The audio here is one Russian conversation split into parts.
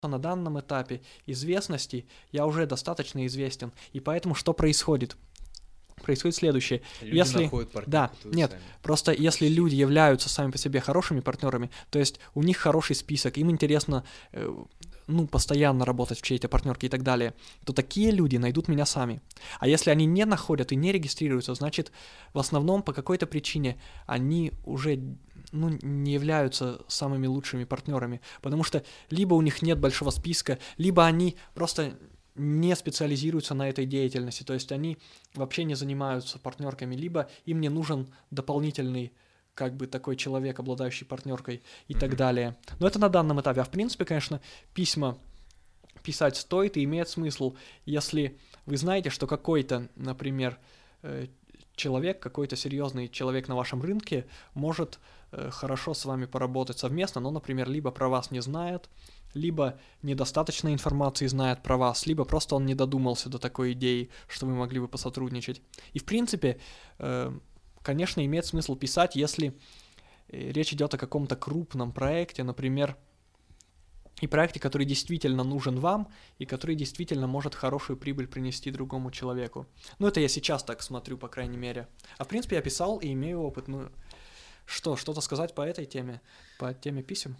на данном этапе известности я уже достаточно известен. И поэтому что происходит? Происходит следующее. Люди Если, находят партнерку да, твою нет, сами. просто если люди являются сами по себе хорошими партнерами, то есть у них хороший список, им интересно, постоянно работать в чьей-то партнерке и так далее, то такие люди найдут меня сами. А если они не находят и не регистрируются, значит, в основном по какой-то причине они уже не являются самыми лучшими партнерами, потому что либо у них нет большого списка, либо они просто не специализируются на этой деятельности, то есть они вообще не занимаются партнерками, либо им не нужен дополнительный такой человек, обладающий партнеркой и так далее. Но это на данном этапе. А в принципе, конечно, письма писать стоит и имеет смысл, если вы знаете, что какой-то, например, человек, какой-то серьезный человек на вашем рынке может хорошо с вами поработать совместно, но, например, либо про вас не знает, либо недостаточно информации знает про вас, либо просто он не додумался до такой идеи, что вы могли бы посотрудничать. И, в принципе, конечно, имеет смысл писать, если речь идет о каком-то крупном проекте, например, и проекте, который действительно нужен вам, и который действительно может хорошую прибыль принести другому человеку. Это я сейчас так смотрю, по крайней мере. А в принципе, я писал и имею опыт. Что-то сказать по этой теме, по теме писем?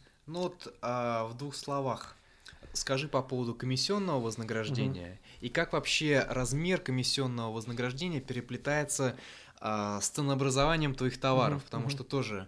В 2 словах скажи по поводу комиссионного вознаграждения и как вообще размер комиссионного вознаграждения переплетается с ценообразованием твоих товаров, потому что тоже,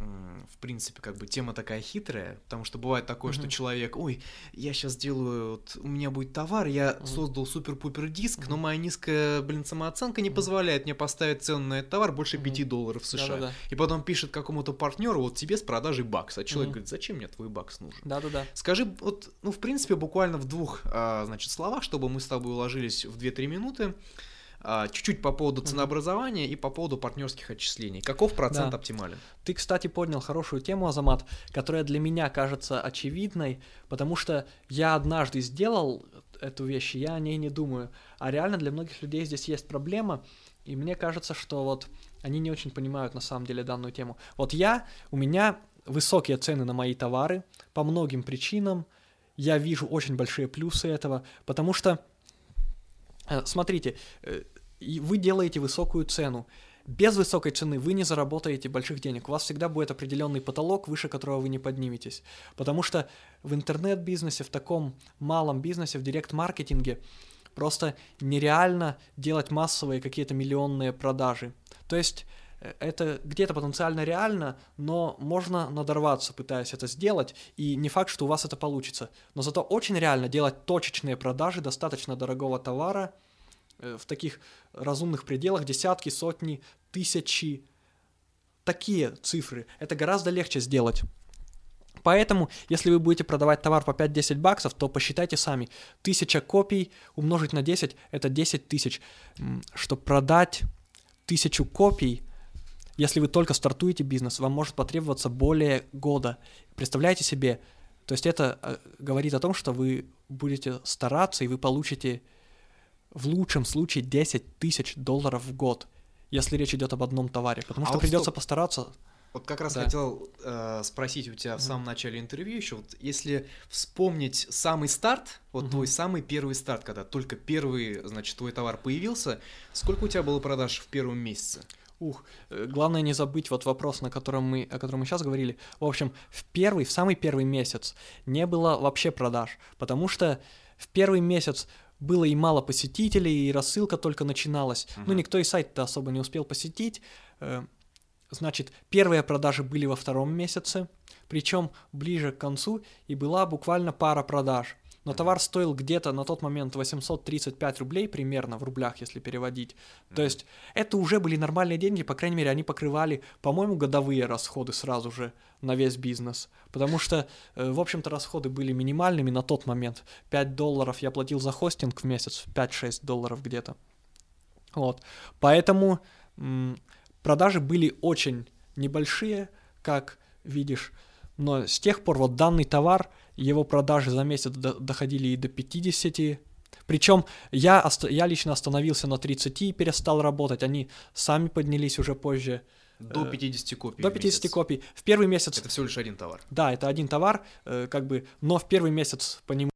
в принципе, тема такая хитрая, потому что бывает такое, что человек, я сейчас сделаю, у меня будет товар, я создал супер-пупер диск, но моя низкая, самооценка не позволяет мне поставить цену на этот товар больше $5 в США. Да-да-да. И потом пишет какому-то партнеру, тебе с продажей бакс, а человек говорит, зачем мне твой бакс нужен? Да-да-да. Скажи, в принципе, буквально в 2 словах, чтобы мы с тобой уложились в 2-3 минуты, чуть-чуть по поводу ценообразования и по поводу партнерских отчислений. Каков процент оптимален? Ты, кстати, поднял хорошую тему, Азамат, которая для меня кажется очевидной, потому что я однажды сделал эту вещь, и я о ней не думаю. А реально для многих людей здесь есть проблема, и мне кажется, что они не очень понимают на самом деле данную тему. У меня высокие цены на мои товары по многим причинам. Я вижу очень большие плюсы этого, потому что смотрите, вы делаете высокую цену. Без высокой цены вы не заработаете больших денег. У вас всегда будет определенный потолок, выше которого вы не подниметесь. Потому что в интернет-бизнесе, в таком малом бизнесе, в директ-маркетинге просто нереально делать массовые какие-то миллионные продажи. То есть это где-то потенциально реально, но можно надорваться, пытаясь это сделать, и не факт, что у вас это получится. Но зато очень реально делать точечные продажи достаточно дорогого товара в таких разумных пределах, десятки, сотни, тысячи. Такие цифры. Это гораздо легче сделать. Поэтому, если вы будете продавать товар по 5-10 баксов, то посчитайте сами. 1000 копий умножить на 10 – это 10 тысяч. Чтобы продать 1000 копий, если вы только стартуете бизнес, вам может потребоваться более года. Представляете себе? То есть это говорит о том, что вы будете стараться, и вы получите в лучшем случае $10 000 в год, если речь идет об одном товаре. Потому что придется постараться. Как раз хотел спросить у тебя в самом начале интервью еще, если вспомнить самый старт, твой самый первый старт, когда только первый, твой товар появился, сколько у тебя было продаж в первом месяце? Главное не забыть вопрос, о котором мы сейчас говорили. В общем, в самый первый месяц не было вообще продаж, потому что в первый месяц было и мало посетителей, и рассылка только начиналась. Никто и сайт-то особо не успел посетить. Значит, первые продажи были во втором месяце, причем ближе к концу, и была буквально пара продаж. Но товар стоил где-то на тот момент 835 рублей примерно, в рублях, если переводить. То есть это уже были нормальные деньги, по крайней мере, они покрывали, по-моему, годовые расходы сразу же на весь бизнес. Потому что, в общем-то, расходы были минимальными на тот момент. $5 я платил за хостинг в месяц, $5-6 где-то. Поэтому продажи были очень небольшие, как видишь. Но с тех пор данный товар, его продажи за месяц доходили и до 50. Причем я лично остановился на 30 и перестал работать. Они сами поднялись уже позже До 50 копий До в 50 месяц. копий. В первый месяц... Это всего лишь один товар. Да, это один товар, но в первый месяц по нему